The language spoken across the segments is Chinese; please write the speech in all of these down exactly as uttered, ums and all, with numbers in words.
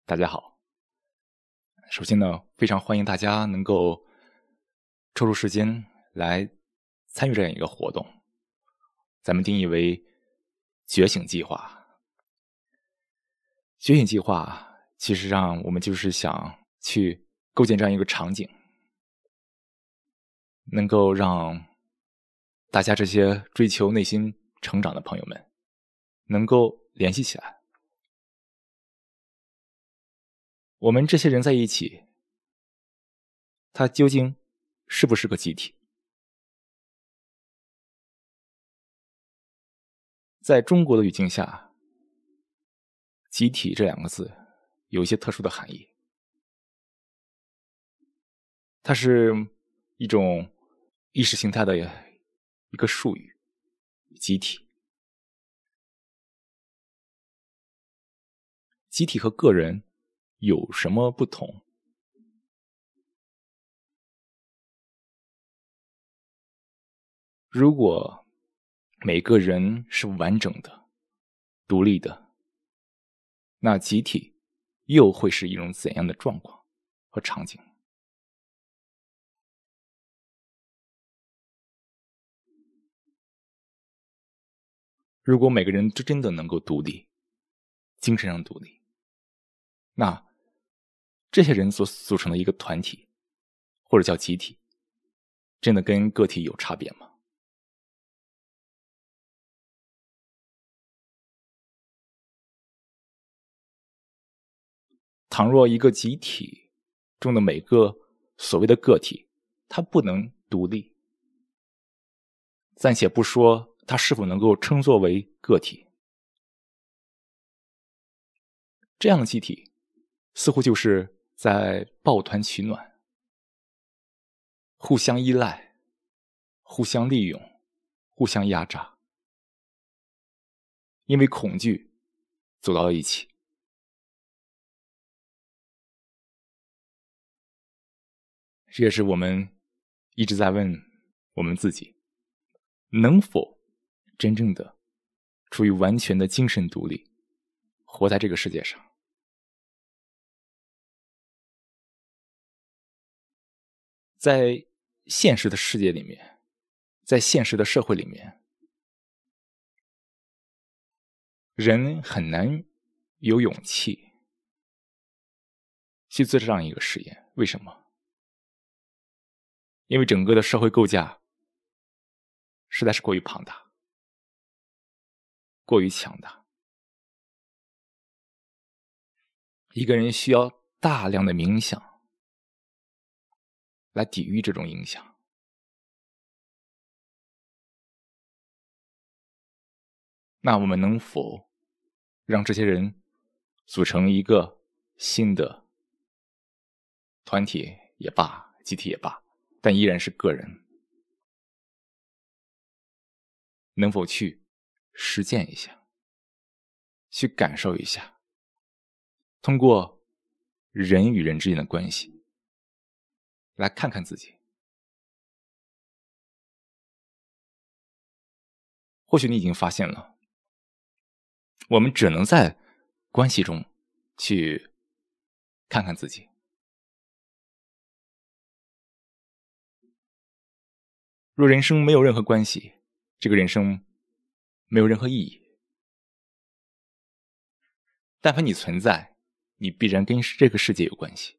大家好。首先呢，非常欢迎大家能够抽出时间来参与这样一个活动，咱们定义为觉醒计划。觉醒计划其实上我们就是想去构建这样一个场景，能够让大家这些追求内心成长的朋友们能够联系起来。我们这些人在一起，它究竟是不是个集体？在中国的语境下，集体这两个字有一些特殊的含义。它是一种意识形态的一个术语，集体。集体和个人有什么不同？如果每个人是完整的、独立的，那集体又会是一种怎样的状况和场景？如果每个人真的能够独立，精神上独立，那这些人所组成的一个团体，或者叫集体，真的跟个体有差别吗？倘若一个集体中的每个所谓的个体，它不能独立，暂且不说它是否能够称作为个体，这样的集体似乎就是在抱团取暖，互相依赖，互相利用，互相压榨，因为恐惧走到了一起。这也是我们一直在问我们自己，能否真正的处于完全的精神独立，活在这个世界上？在现实的世界里面，在现实的社会里面，人很难有勇气去做这样一个实验。为什么？因为整个的社会构架实在是过于庞大，过于强大。一个人需要大量的冥想来抵御这种影响。那我们能否让这些人组成一个新的团体也罢，集体也罢，但依然是个人，能否去实践一下，去感受一下，通过人与人之间的关系来看看自己？或许你已经发现了，我们只能在关系中去看看自己。若人生没有任何关系，这个人生没有任何意义。但凡你存在，你必然跟这个世界有关系，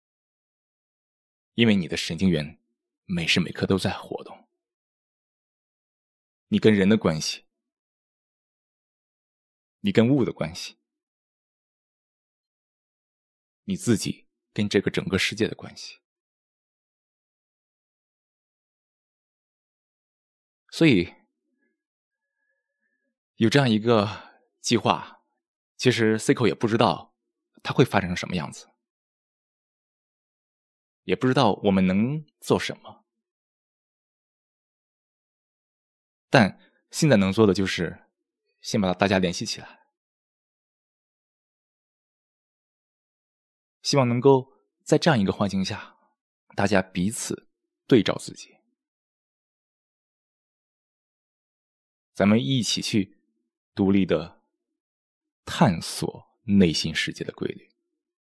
因为你的神经元每时每刻都在活动。你跟人的关系，你跟物的关系，你自己跟这个整个世界的关系。所以有这样一个计划，其实 Seiko 也不知道它会发展成什么样子，也不知道我们能做什么，但现在能做的就是先把大家联系起来，希望能够在这样一个环境下，大家彼此对照自己，咱们一起去独立的探索内心世界的规律。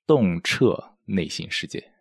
洞彻内心世界。